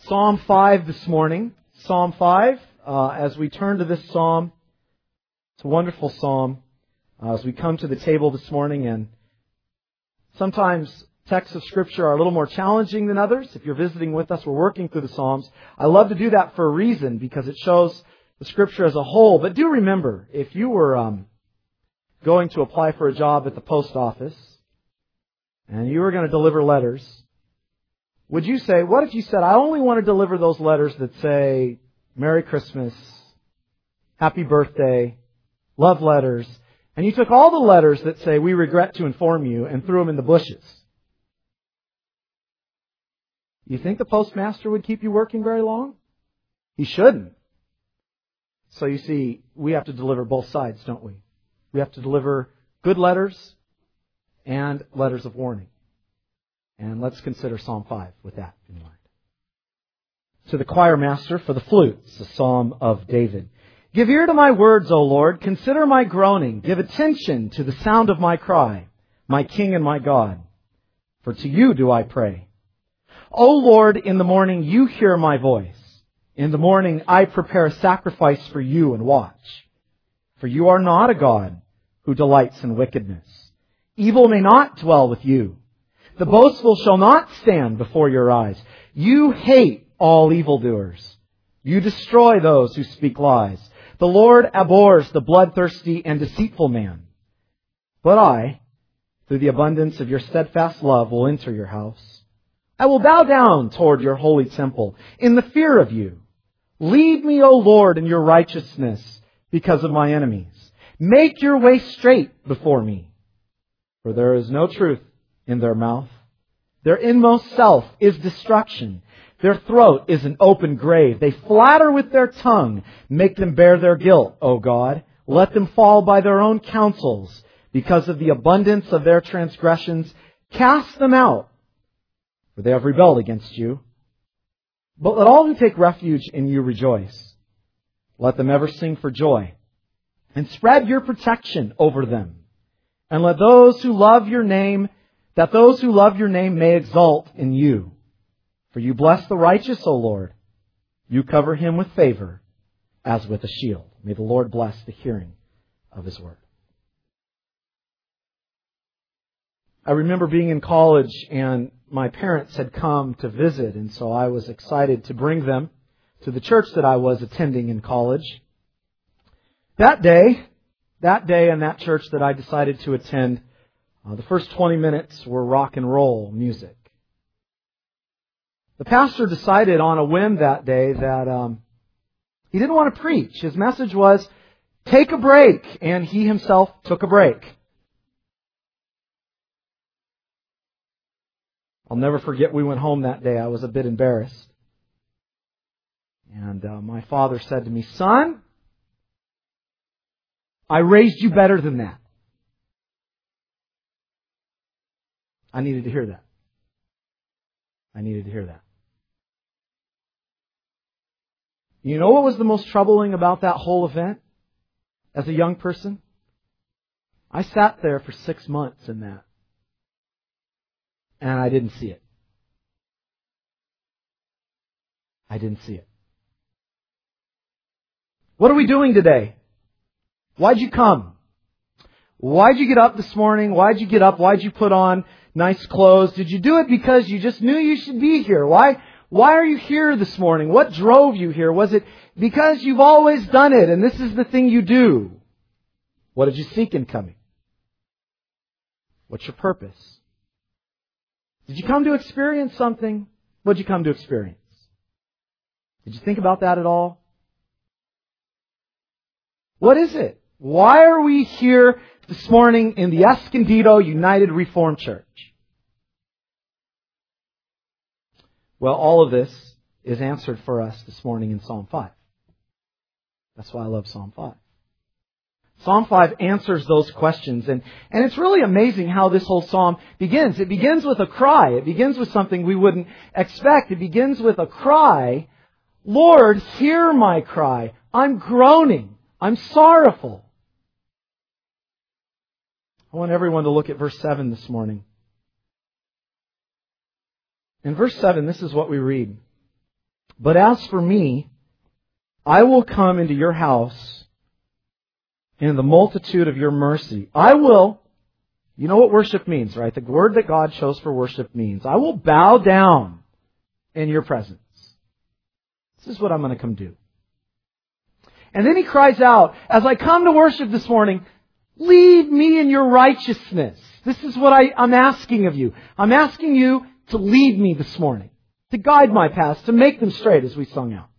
Psalm 5 this morning. Psalm 5, as we turn to this psalm, it's a wonderful psalm. As we come to the table this morning, and sometimes texts of Scripture are a little more challenging than others. If you're visiting with us, we're working through the Psalms. I love to do that for a reason, because it shows the Scripture as a whole. But do remember, if you were going to apply for a job at the post office, and you were going to deliver letters, would you say, what if you said, I only want to deliver those letters that say, Merry Christmas, Happy Birthday, Love Letters, and you took all the letters that say, we regret to inform you, and threw them in the bushes? You think the postmaster would keep you working very long? He shouldn't. So you see, we have to deliver both sides, don't we? We have to deliver good letters and letters of warning. And let's consider Psalm 5 with that in mind. To the choir master for the flutes, the Psalm of David. Give ear to my words, O Lord. Consider my groaning. Give attention to the sound of my cry, my King and my God. For to you do I pray. O Lord, in the morning you hear my voice. In the morning I prepare a sacrifice for you and watch. For you are not a God who delights in wickedness. Evil may not dwell with you. The boastful shall not stand before your eyes. You hate all evildoers. You destroy those who speak lies. The Lord abhors the bloodthirsty and deceitful man. But I, through the abundance of your steadfast love, will enter your house. I will bow down toward your holy temple in the fear of you. Lead me, O Lord, in your righteousness because of my enemies. Make your way straight before me. For there is no truth in their mouth. Their inmost self is destruction. Their throat is an open grave. They flatter with their tongue. Make them bear their guilt, O God. Let them fall by their own counsels. Because of the abundance of their transgressions, cast them out. For they have rebelled against you. But let all who take refuge in you rejoice. Let them ever sing for joy. And spread your protection over them. And let those who love your name, that those who love your name may exult in you. For you bless the righteous, O Lord. You cover him with favor as with a shield. May the Lord bless the hearing of His word. I remember being in college and my parents had come to visit, and so I was excited to bring them to the church that I was attending in college. That day in that church that I decided to attend, the first 20 minutes were rock and roll music. The pastor decided on a whim that day that he didn't want to preach. His message was, take a break, and he himself took a break. I'll never forget, we went home that day. I was a bit embarrassed. And my father said to me, son, I raised you better than that. I needed to hear that. I needed to hear that. You know what was the most troubling about that whole event as a young person? I sat there for 6 months in that. And I didn't see it. I didn't see it. What are we doing today? Why'd you come? Why'd you get up this morning? Why'd you get up? Why'd you put on nice clothes? Did you do it because you just knew you should be here? Why are you here this morning? What drove you here? Was it because you've always done it and this is the thing you do? What did you seek in coming? What's your purpose? Did you come to experience something? What did you come to experience? Did you think about that at all? What is it? Why are we here this morning in the Escondido United Reformed Church? Well, all of this is answered for us this morning in Psalm 5. That's why I love Psalm 5. Psalm 5 answers those questions. And it's really amazing how this whole psalm begins. It begins with a cry. It begins with something we wouldn't expect. It begins with a cry. Lord, hear my cry. I'm groaning. I'm sorrowful. I want everyone to look at verse 7 this morning. In verse 7, this is what we read. But as for me, I will come into your house in the multitude of your mercy. I will, you know what worship means, right? The word that God chose for worship means, I will bow down in your presence. This is what I'm going to come do. And then he cries out, as I come to worship this morning, lead me in your righteousness. This is what I'm asking of you. I'm asking you to lead me this morning, to guide my paths, to make them straight, as we sung out.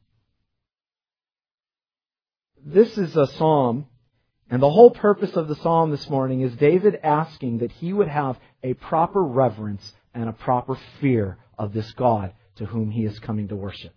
This is a psalm, and the whole purpose of the psalm this morning is David asking that he would have a proper reverence and a proper fear of this God to whom he is coming to worship.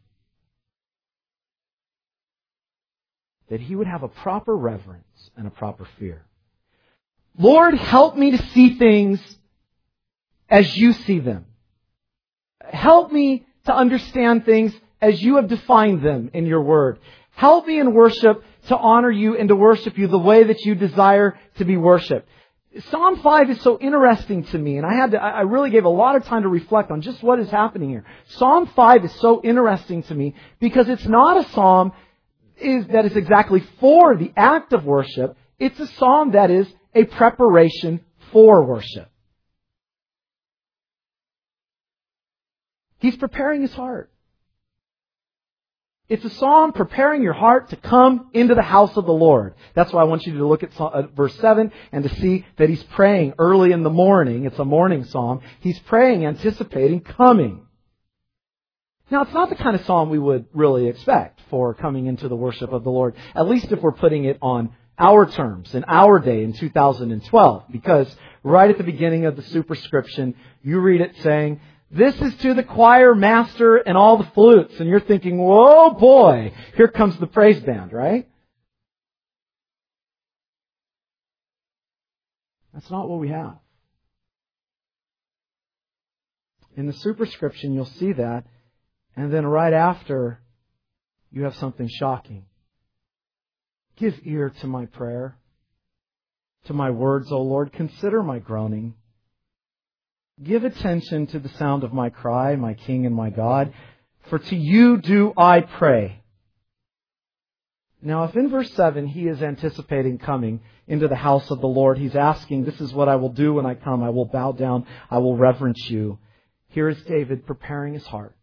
That he would have a proper reverence and a proper fear. Lord, help me to see things as you see them. Help me to understand things as you have defined them in your word. Help me in worship to honor you and to worship you the way that you desire to be worshipped. Psalm 5 is so interesting to me, and I really gave a lot of time to reflect on just what is happening here. Psalm 5 is so interesting to me because it's not a psalm that is exactly for the act of worship. It's a psalm that is a preparation for worship. He's preparing his heart. It's a psalm preparing your heart to come into the house of the Lord. That's why I want you to look at verse 7 and to see that he's praying early in the morning. It's a morning psalm. He's praying, anticipating coming. Now, it's not the kind of psalm we would really expect for coming into the worship of the Lord, at least if we're putting it on our terms, in our day, in 2012. Because right at the beginning of the superscription, you read it saying, this is to the choir master and all the flutes. And you're thinking, whoa boy, here comes the praise band, right? That's not what we have. In the superscription, you'll see that. And then right after, you have something shocking. Give ear to my prayer, to my words, O Lord. Consider my groaning. Give attention to the sound of my cry, my King and my God. For to you do I pray. Now, if in verse 7 he is anticipating coming into the house of the Lord, he's asking, this is what I will do when I come. I will bow down. I will reverence you. Here is David preparing his heart.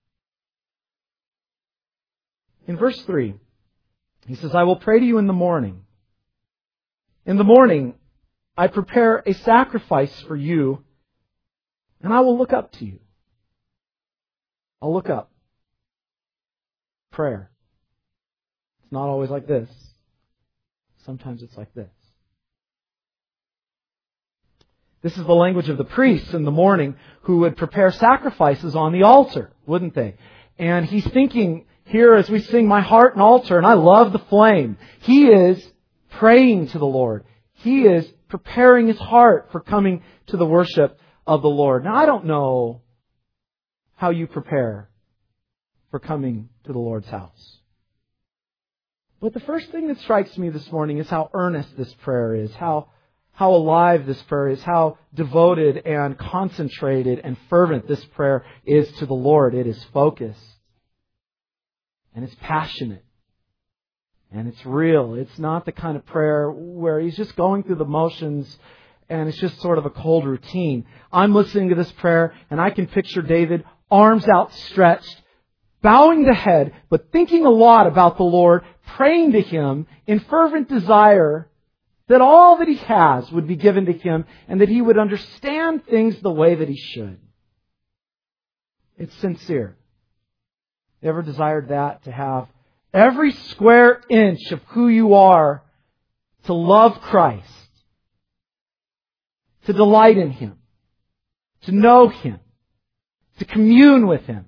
In verse 3, he says, I will pray to you in the morning. In the morning, I prepare a sacrifice for you, and I will look up to you. I'll look up. Prayer. It's not always like this. Sometimes it's like this. This is the language of the priests in the morning who would prepare sacrifices on the altar, wouldn't they? And he's thinking here as we sing, my heart and altar, and I love the flame. He is praying to the Lord. He is preparing his heart for coming to the worship of the Lord. Now, I don't know how you prepare for coming to the Lord's house. But the first thing that strikes me this morning is how earnest this prayer is, how alive this prayer is, how devoted and concentrated and fervent this prayer is to the Lord. It is focused. And it's passionate. And it's real. It's not the kind of prayer where he's just going through the motions and it's just sort of a cold routine. I'm listening to this prayer and I can picture David, arms outstretched, bowing the head, but thinking a lot about the Lord, praying to Him in fervent desire that all that he has would be given to him and that he would understand things the way that he should. It's sincere. You ever desired that? To have every square inch of who you are, to love Christ, to delight in Him, to know Him, to commune with Him.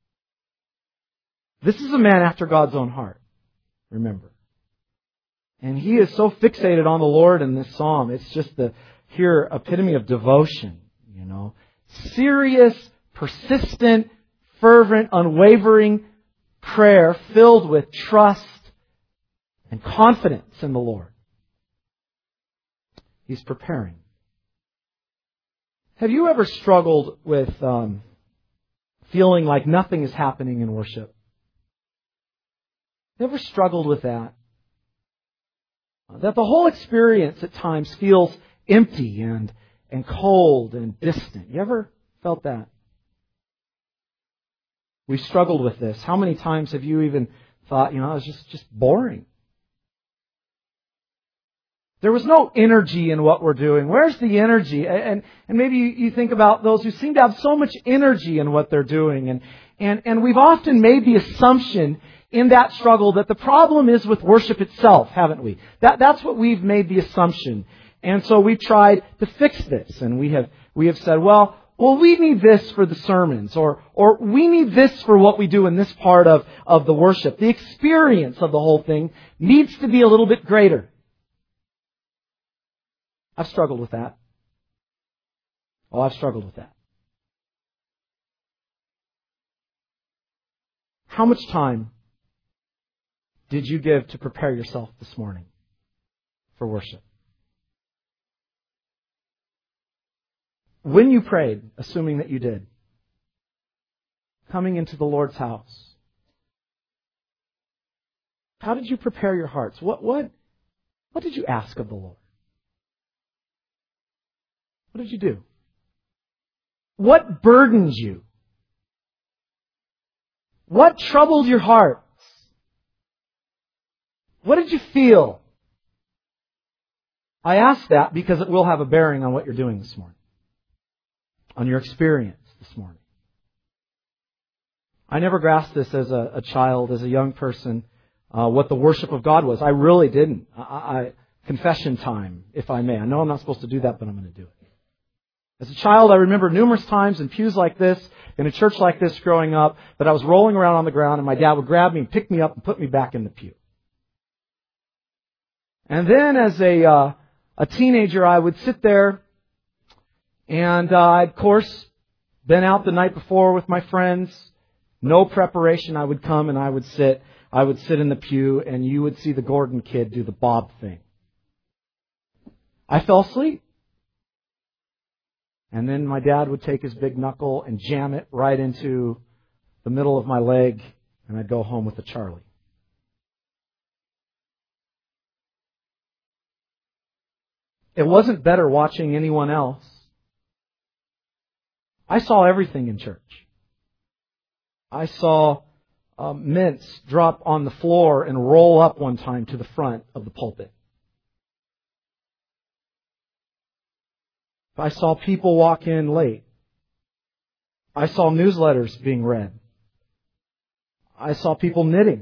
This is a man after God's own heart, remember. And he is so fixated on the Lord in this psalm. It's just the here epitome of devotion, you know. Serious, persistent, fervent, unwavering prayer filled with trust and confidence in the Lord. He's preparing. Have you ever struggled with feeling like nothing is happening in worship? You ever struggled with that? That the whole experience at times feels empty and cold and distant. You ever felt that? We've struggled with this. How many times have you even thought, it was just boring? There was no energy in what we're doing. Where's the energy? And maybe you think about those who seem to have so much energy in what they're doing. And we've often made the assumption in that struggle that the problem is with worship itself, haven't we? That's what we've made the assumption. And so we've tried to fix this. And we have said, well, we need this for the sermons, or we need this for what we do in this part of the worship. The experience of the whole thing needs to be a little bit greater. I've struggled with that. I've struggled with that. How much time did you give to prepare yourself this morning for worship? When you prayed, assuming that you did, coming into the Lord's house, how did you prepare your hearts? What did you ask of the Lord? What did you do? What burdened you? What troubled your hearts? What did you feel? I ask that because it will have a bearing on what you're doing this morning, on your experience this morning. I never grasped this as a child, as a young person, what the worship of God was. I really didn't. Confession time, if I may. I know I'm not supposed to do that, but I'm going to do it. As a child, I remember numerous times in pews like this, in a church like this growing up, that I was rolling around on the ground and my dad would grab me and pick me up and put me back in the pew. And then as a teenager, I would sit there and I'd, of course, been out the night before with my friends. No preparation. I would come and I would sit in the pew and you would see the Gordon kid do the bob thing. I fell asleep. And then my dad would take his big knuckle and jam it right into the middle of my leg, and I'd go home with a Charlie. It wasn't better watching anyone else. I saw everything in church. I saw mints drop on the floor and roll up one time to the front of the pulpit. I saw people walk in late. I saw newsletters being read. I saw people knitting.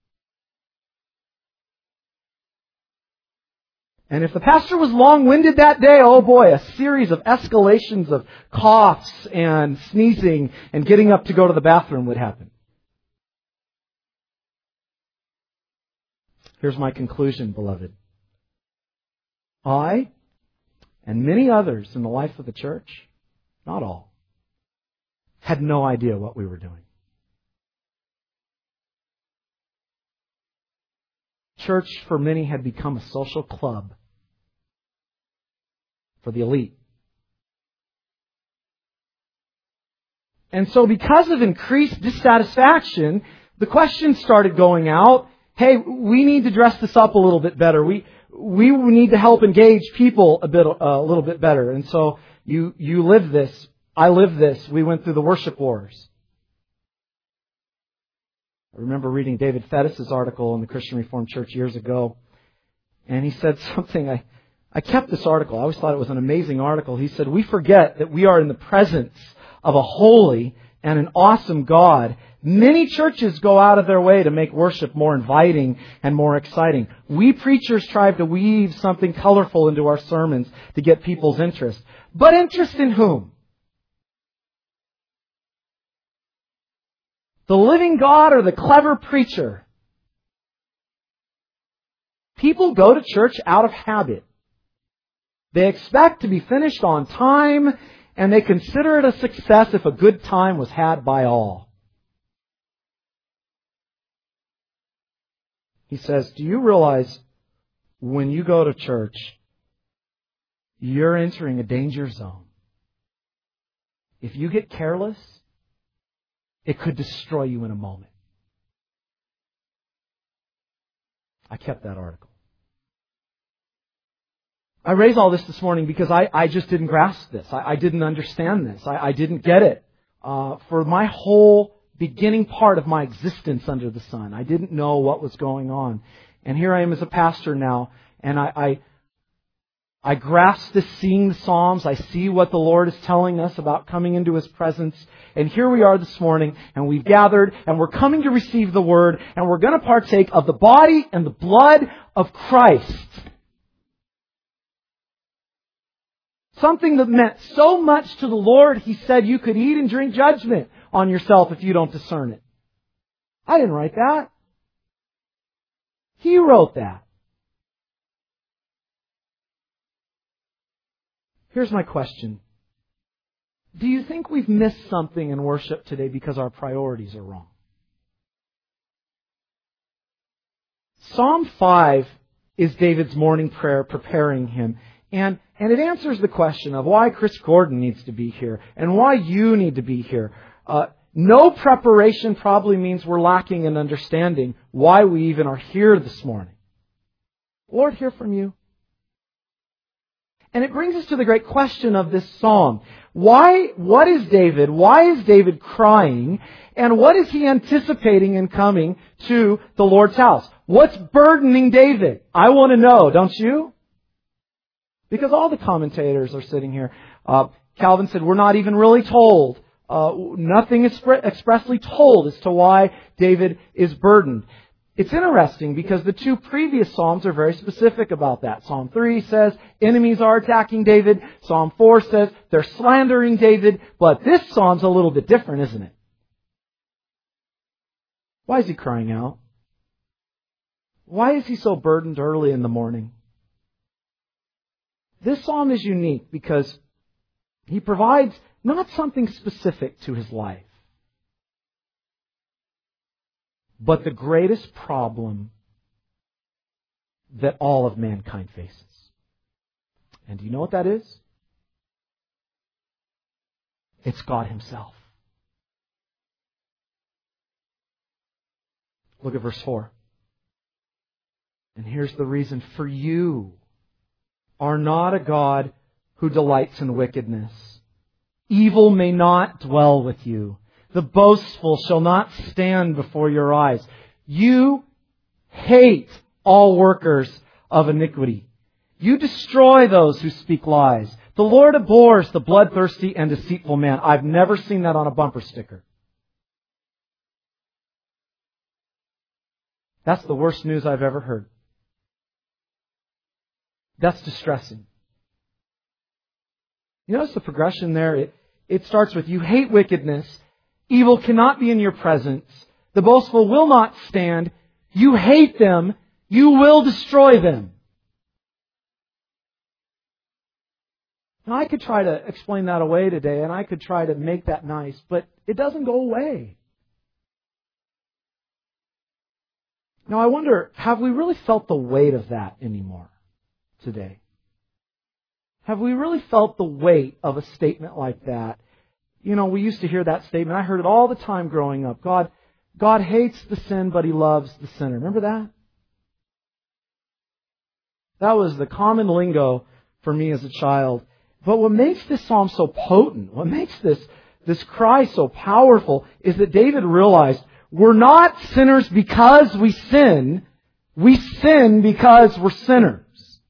And if the pastor was long-winded that day, oh boy, a series of escalations of coughs and sneezing and getting up to go to the bathroom would happen. Here's my conclusion, beloved. I and many others in the life of the church, not all, had no idea what we were doing. Church, for many, had become a social club for the elite. And so because of increased dissatisfaction, the questions started going out, hey, we need to dress this up a little bit better. We need to help engage people a little bit better. And so you live this. I live this. We went through the worship wars. I remember reading David Fettis' article in the Christian Reformed Church years ago. And he said something, I kept this article. I always thought it was an amazing article. He said, we forget that we are in the presence of a holy and an awesome God. Many churches go out of their way to make worship more inviting and more exciting. We preachers try to weave something colorful into our sermons to get people's interest. But interest in whom? The living God or the clever preacher? People go to church out of habit. They expect to be finished on time, and they consider it a success if a good time was had by all. He says, do you realize when you go to church, you're entering a danger zone? If you get careless, it could destroy you in a moment. I kept that article. I raise all this morning because I just didn't grasp this. I didn't understand this. I didn't get it. For my whole beginning part of my existence under the sun, I didn't know what was going on. And here I am as a pastor now, and I grasp this, seeing the Psalms. I see what the Lord is telling us about coming into His presence. And here we are this morning, and we've gathered, and we're coming to receive the Word, and we're going to partake of the body and the blood of Christ. Something that meant so much to the Lord, He said you could eat and drink judgment on yourself if you don't discern it. I didn't write that. He wrote that. Here's my question. Do you think we've missed something in worship today because our priorities are wrong? Psalm 5 is David's morning prayer preparing him. And it answers the question of why Chris Gordon needs to be here and why you need to be here. No preparation probably means we're lacking in understanding why we even are here this morning. Lord, hear from you. And it brings us to the great question of this psalm. What is David? Why is David crying? And what is he anticipating in coming to the Lord's house? What's burdening David? I want to know, don't you? Because all the commentators are sitting here. Calvin said, we're not even really told. Nothing is expressly told as to why David is burdened. It's interesting because the two previous Psalms are very specific about that. Psalm 3 says enemies are attacking David. Psalm 4 says they're slandering David. But this Psalm's a little bit different, isn't it? Why is he crying out? Why is he so burdened early in the morning? This Psalm is unique because he provides not something specific to his life, but the greatest problem that all of mankind faces. And do you know what that is? It's God Himself. Look at verse 4. And here's the reason. For you are not a God who delights in wickedness. Evil may not dwell with you. The boastful shall not stand before your eyes. You hate all workers of iniquity. You destroy those who speak lies. The Lord abhors the bloodthirsty and deceitful man. I've never seen that on a bumper sticker. That's the worst news I've ever heard. That's distressing. You notice the progression there? It starts with you hate wickedness. Evil cannot be in your presence. The boastful will not stand. You hate them. You will destroy them. Now, I could try to explain that away today, and I could try to make that nice, but it doesn't go away. Now, I wonder, have we really felt the weight of that anymore today? Have we really felt the weight of a statement like that? You know, we used to hear that statement. I heard it all the time growing up. God hates the sin, but He loves the sinner. Remember that? That was the common lingo for me as a child. But what makes this psalm so potent, what makes this cry so powerful, is that David realized we're not sinners because we sin. We sin because we're sinners.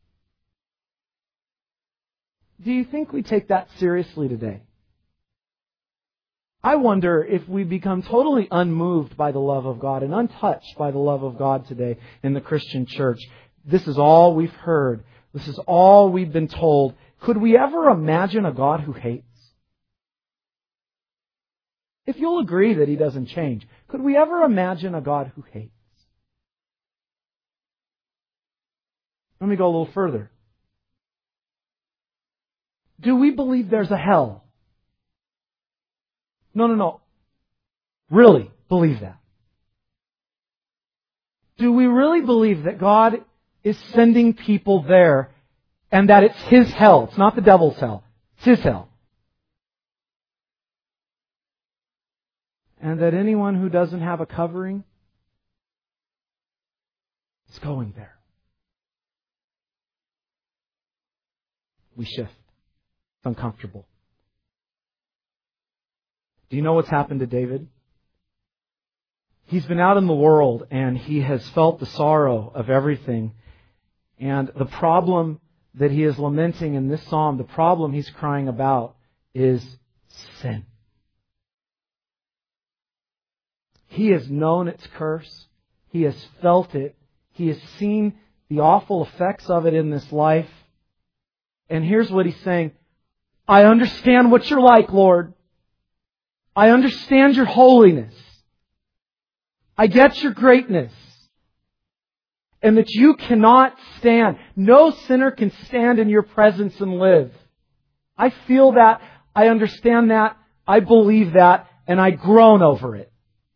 Do you think we take that seriously today? I wonder if we become totally unmoved by the love of God and untouched by the love of God today in the Christian church. This is all we've heard. This is all we've been told. Could we ever imagine a God who hates? If you'll agree that He doesn't change, could we ever imagine a God who hates? Let me go a little further. Do we believe there's a hell? No. Really believe that? Do we really believe that God is sending people there and that it's His hell? It's not the devil's hell. It's His hell. And that anyone who doesn't have a covering is It's going there. We shift. It's uncomfortable. Do you know what's happened to David? He's been out in the world and he has felt the sorrow of everything. And the problem that he is lamenting in this psalm, the problem he's crying about is sin. He has known its curse. He has felt it. He has seen the awful effects of it in this life. And here's what he's saying. I understand what you're like, Lord. I understand your holiness. I get your greatness. And that you cannot stand. No sinner can stand in your presence and live. I feel that. I understand that. I believe that. And I groan over it.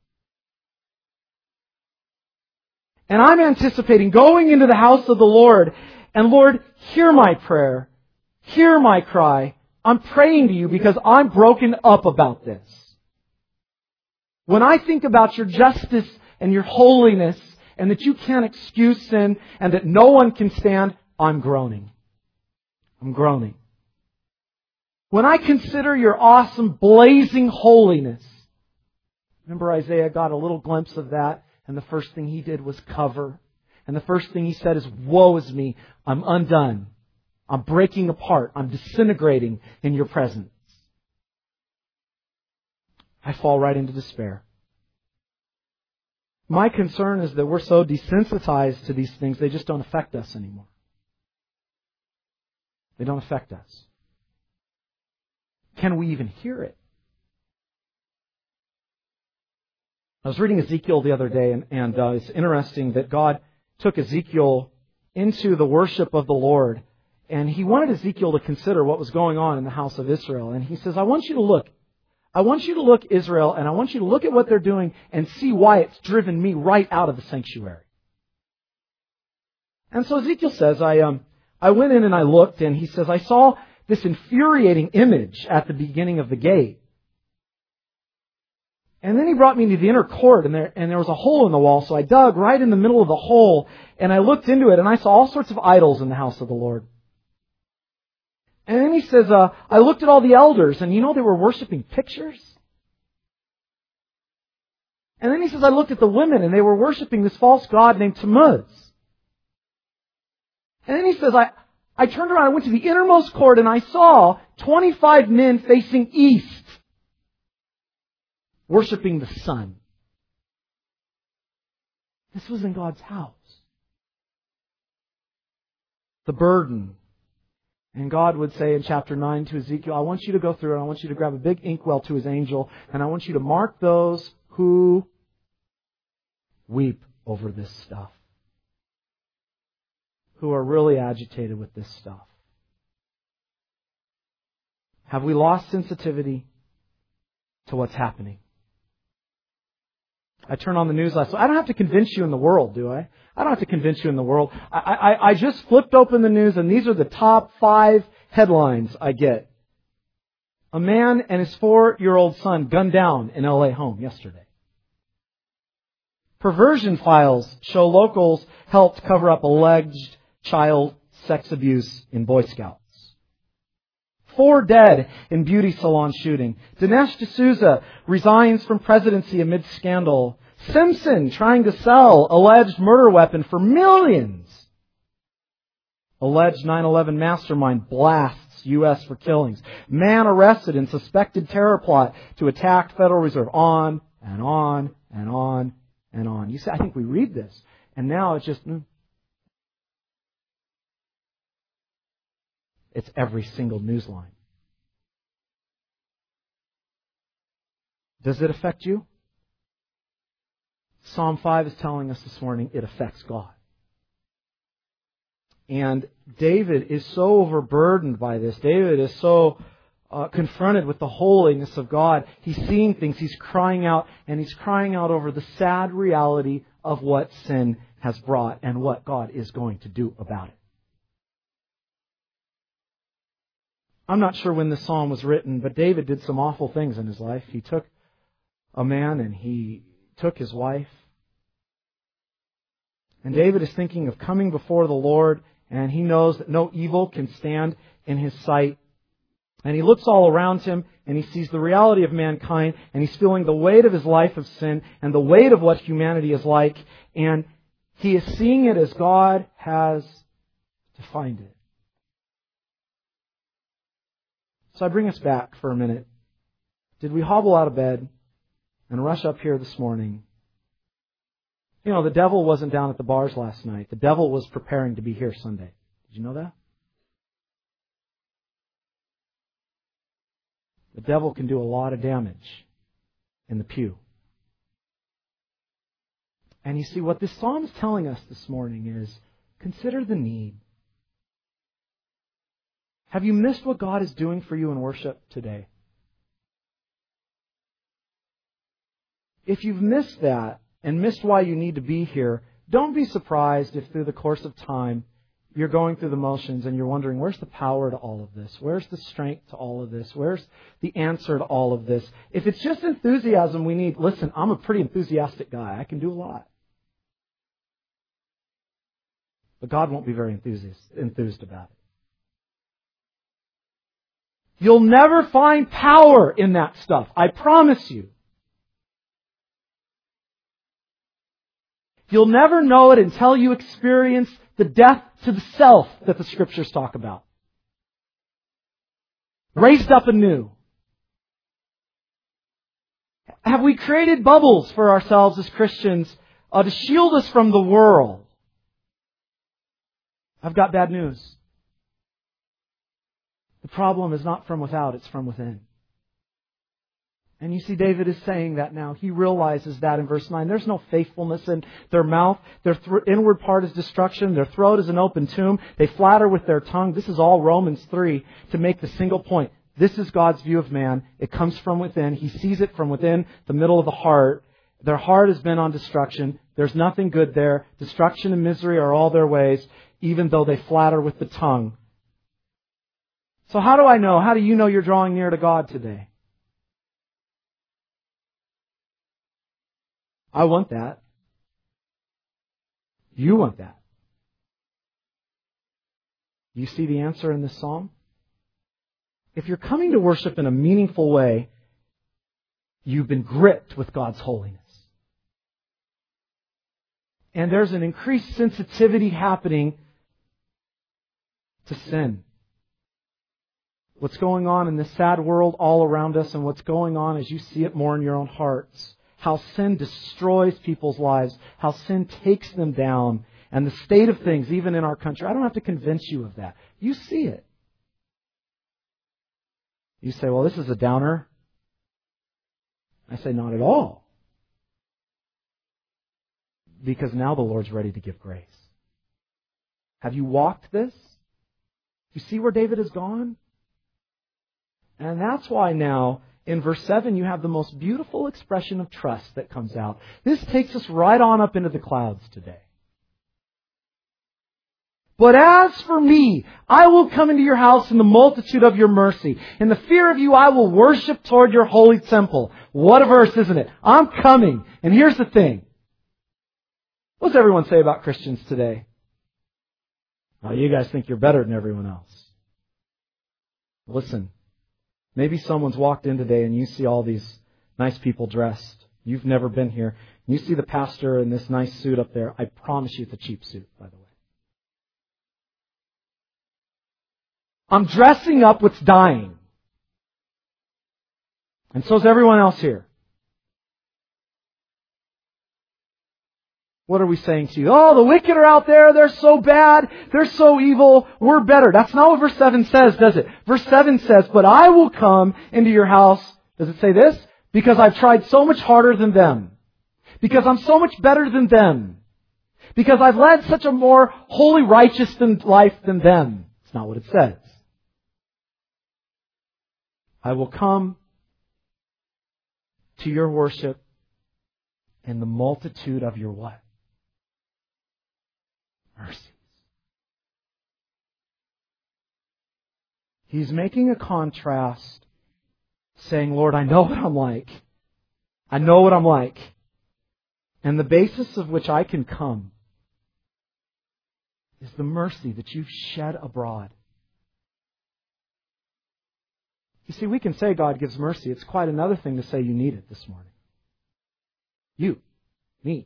And I'm anticipating going into the house of the Lord. And Lord, hear my prayer. Hear my cry. I'm praying to you because I'm broken up about this. When I think about your justice and your holiness and that you can't excuse sin and that no one can stand, I'm groaning. I'm groaning. When I consider your awesome, blazing holiness, remember Isaiah got a little glimpse of that, and the first thing he did was cover. And the first thing he said is, woe is me, I'm undone. I'm breaking apart. I'm disintegrating in your presence. I fall right into despair. My concern is that we're so desensitized to these things, they just don't affect us anymore. They don't affect us. Can we even hear it? I was reading Ezekiel the other day, and it's interesting that God took Ezekiel into the worship of the Lord, and He wanted Ezekiel to consider what was going on in the house of Israel. And He says, I want you to look, Israel, and I want you to look at what they're doing and see why it's driven me right out of the sanctuary. And so Ezekiel says, I went in and I looked, and he says, I saw this infuriating image at the beginning of the gate. And then he brought me into the inner court, and there was a hole in the wall, so I dug right in the middle of the hole, and I looked into it, and I saw all sorts of idols in the house of the Lord. And then he says, I looked at all the elders, and they were worshiping pictures. And then he says, I looked at the women, and they were worshiping this false god named Tammuz. And then he says, I turned around, I went to the innermost court, and I saw 25 men facing east, worshiping the sun. This was in God's house. The burden. And God would say in chapter 9 to Ezekiel, I want you to go through and I want you to grab a big inkwell to His angel, and I want you to mark those who weep over this stuff, who are really agitated with this stuff. Have we lost sensitivity to what's happening? I turn on the news last night. I don't have to convince you in the world, do I? I don't have to convince you in the world. I just flipped open the news, and these are the top 5 headlines I get. A man and his 4-year-old son gunned down in LA home yesterday. Perversion files show locals helped cover up alleged child sex abuse in Boy Scouts. 4 dead in beauty salon shooting. Dinesh D'Souza resigns from presidency amid scandal. Simpson trying to sell alleged murder weapon for millions. Alleged 9/11 mastermind blasts U.S. for killings. Man arrested in suspected terror plot to attack Federal Reserve. On and on and on and on. You see, I think we read this, and now it's just... It's every single news line. Does it affect you? Psalm 5 is telling us this morning it affects God. And David is so overburdened by this. David is so confronted with the holiness of God. He's seeing things. He's crying out. And he's crying out over the sad reality of what sin has brought and what God is going to do about it. I'm not sure when this psalm was written, but David did some awful things in his life. He took a man and he took his wife. And David is thinking of coming before the Lord, and he knows that no evil can stand in his sight. And he looks all around him, and he sees the reality of mankind, and he's feeling the weight of his life of sin, and the weight of what humanity is like, and he is seeing it as God has defined it. So I bring us back for a minute. Did we hobble out of bed and rush up here this morning? You know, the devil wasn't down at the bars last night. The devil was preparing to be here Sunday. Did you know that? The devil can do a lot of damage in the pew. And you see, what this psalm is telling us this morning is, consider the need. Have you missed what God is doing for you in worship today? If you've missed that, and missed why you need to be here, don't be surprised if through the course of time you're going through the motions and you're wondering, where's the power to all of this? Where's the strength to all of this? Where's the answer to all of this? If it's just enthusiasm we need, listen, I'm a pretty enthusiastic guy. I can do a lot. But God won't be very enthused about it. You'll never find power in that stuff. I promise you. You'll never know it until you experience the death to the self that the Scriptures talk about. Raised up anew. Have we created bubbles for ourselves as Christians to shield us from the world? I've got bad news. The problem is not from without, it's from within. And you see, David is saying that now. He realizes that in verse 9. There's no faithfulness in their mouth. Their inward part is destruction. Their throat is an open tomb. They flatter with their tongue. This is all Romans 3 to make the single point. This is God's view of man. It comes from within. He sees it from within the middle of the heart. Their heart has been on destruction. There's nothing good there. Destruction and misery are all their ways, even though they flatter with the tongue. So how do I know? How do you know you're drawing near to God today? I want that. You want that. You see the answer in this psalm? If you're coming to worship in a meaningful way, you've been gripped with God's holiness. And there's an increased sensitivity happening to sin. What's going on in this sad world all around us, and what's going on as you see it more in your own hearts. How sin destroys people's lives. How sin takes them down. And the state of things, even in our country. I don't have to convince you of that. You see it. You say, well, this is a downer. I say, not at all. Because now the Lord's ready to give grace. Have you walked this? You see where David has gone? And that's why now, in verse 7, you have the most beautiful expression of trust that comes out. This takes us right on up into the clouds today. But as for me, I will come into your house in the multitude of your mercy. In the fear of you, I will worship toward your holy temple. What a verse, isn't it? I'm coming. And here's the thing. What does everyone say about Christians today? Oh, you guys think you're better than everyone else. Listen. Maybe someone's walked in today and you see all these nice people dressed. You've never been here. You see the pastor in this nice suit up there. I promise you it's a cheap suit, by the way. I'm dressing up what's dying. And so is everyone else here. What are we saying to you? Oh, the wicked are out there. They're so bad. They're so evil. We're better. That's not what verse 7 says, does it? Verse 7 says, but I will come into your house. Does it say this? Because I've tried so much harder than them. Because I'm so much better than them. Because I've led such a more holy, righteous life than them. It's not what it says. I will come to your worship in the multitude of your what? Mercies. He's making a contrast, saying, Lord, I know what I'm like. I know what I'm like. And the basis of which I can come is the mercy that you've shed abroad. You see, we can say God gives mercy. It's quite another thing to say you need it this morning. You, me.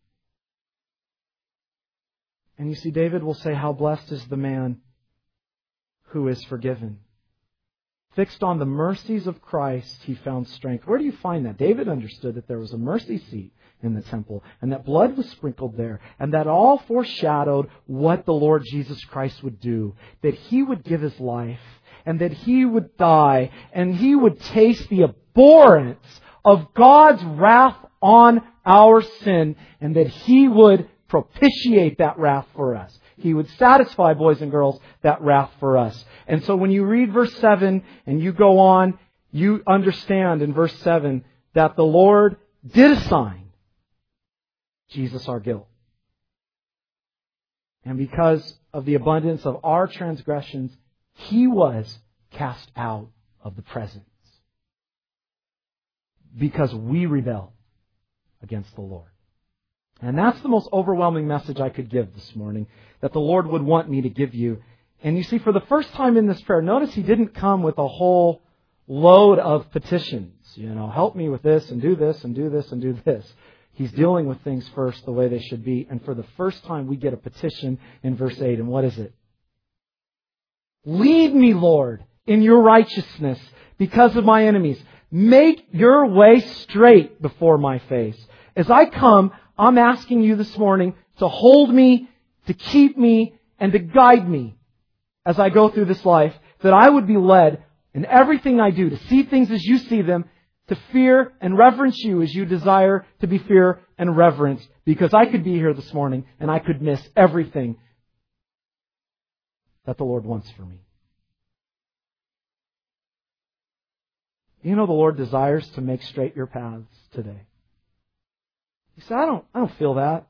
And you see, David will say, how blessed is the man who is forgiven. Fixed on the mercies of Christ, he found strength. Where do you find that? David understood that there was a mercy seat in the temple, and that blood was sprinkled there, and that all foreshadowed what the Lord Jesus Christ would do, that He would give His life, and that He would die, and He would taste the abhorrence of God's wrath on our sin, and that He would propitiate that wrath for us. He would satisfy, boys and girls, that wrath for us. And so when you read verse 7 and you go on, you understand in verse 7 that the Lord did assign Jesus our guilt. And because of the abundance of our transgressions, He was cast out of the presence. Because we rebelled against the Lord. And that's the most overwhelming message I could give this morning, that the Lord would want me to give you. And you see, for the first time in this prayer, notice He didn't come with a whole load of petitions. Help me with this and do this and do this and do this. He's dealing with things first the way they should be. And for the first time, we get a petition in verse 8. And what is it? Lead me, Lord, in your righteousness because of my enemies. Make your way straight before my face. As I come, I'm asking you this morning to hold me, to keep me, and to guide me as I go through this life, that I would be led in everything I do, to see things as you see them, to fear and reverence you as you desire to be feared and reverenced, because I could be here this morning and I could miss everything that the Lord wants for me. The Lord desires to make straight your paths today. You say, I don't feel that.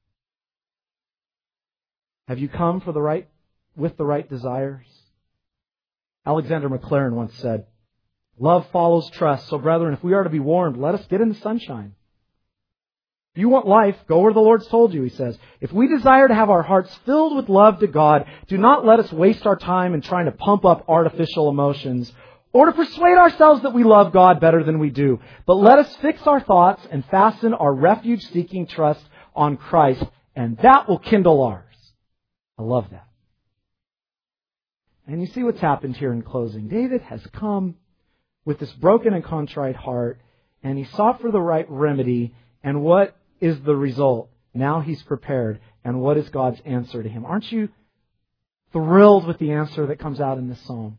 Have you come with the right desires? Alexander Maclaren once said, love follows trust. So brethren, if we are to be warned, let us get in the sunshine. If you want life, go where the Lord's told you, he says. If we desire to have our hearts filled with love to God, do not let us waste our time in trying to pump up artificial emotions or to persuade ourselves that we love God better than we do. But let us fix our thoughts and fasten our refuge-seeking trust on Christ, and that will kindle ours. I love that. And you see what's happened here in closing. David has come with this broken and contrite heart, and he sought for the right remedy, and what is the result? Now he's prepared, and what is God's answer to him? Aren't you thrilled with the answer that comes out in this psalm?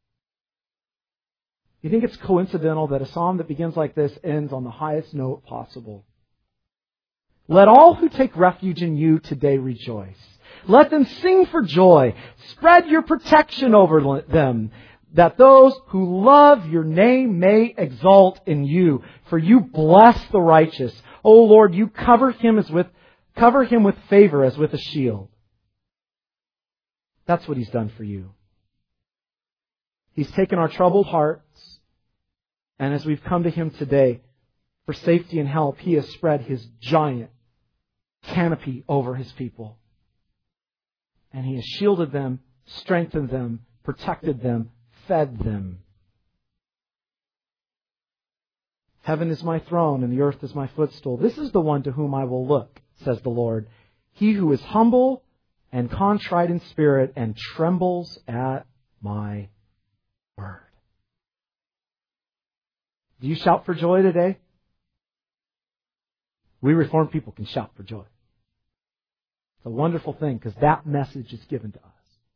You think it's coincidental that a psalm that begins like this ends on the highest note possible? Let all who take refuge in you today rejoice. Let them sing for joy. Spread your protection over them, that those who love your name may exalt in you. For you bless the righteous. O Lord, you cover him with favor as with a shield. That's what He's done for you. He's taken our troubled hearts, and as we've come to Him today for safety and help, He has spread His giant canopy over His people. And He has shielded them, strengthened them, protected them, fed them. Heaven is my throne and the earth is my footstool. This is the one to whom I will look, says the Lord. He who is humble and contrite in spirit and trembles at my word. Do you shout for joy today? We Reformed people can shout for joy. It's a wonderful thing because that message is given to us.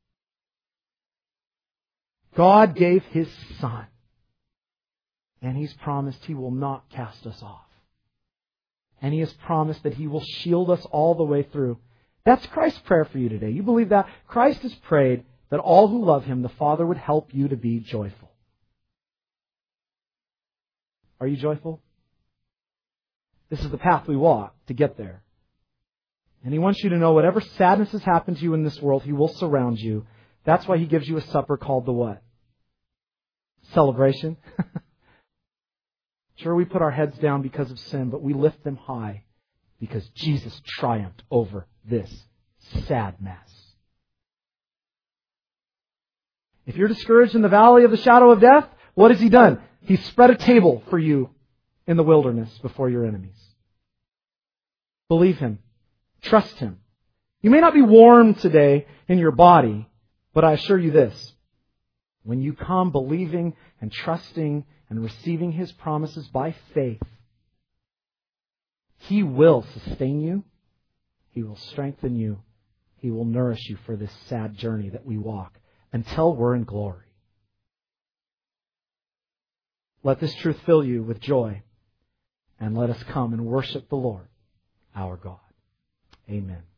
God gave His Son, and He's promised He will not cast us off. And He has promised that He will shield us all the way through. That's Christ's prayer for you today. You believe that? Christ has prayed that all who love Him, the Father would help you to be joyful. Are you joyful? This is the path we walk to get there. And He wants you to know whatever sadness has happened to you in this world, He will surround you. That's why He gives you a supper called the what? Celebration. Sure, we put our heads down because of sin, but we lift them high because Jesus triumphed over this sad mess. If you're discouraged in the valley of the shadow of death, what has He done? He's spread a table for you in the wilderness before your enemies. Believe Him. Trust Him. You may not be warm today in your body, but I assure you this. When you come believing and trusting and receiving His promises by faith, He will sustain you. He will strengthen you. He will nourish you for this sad journey that we walk until we're in glory. Let this truth fill you with joy, and let us come and worship the Lord, our God. Amen.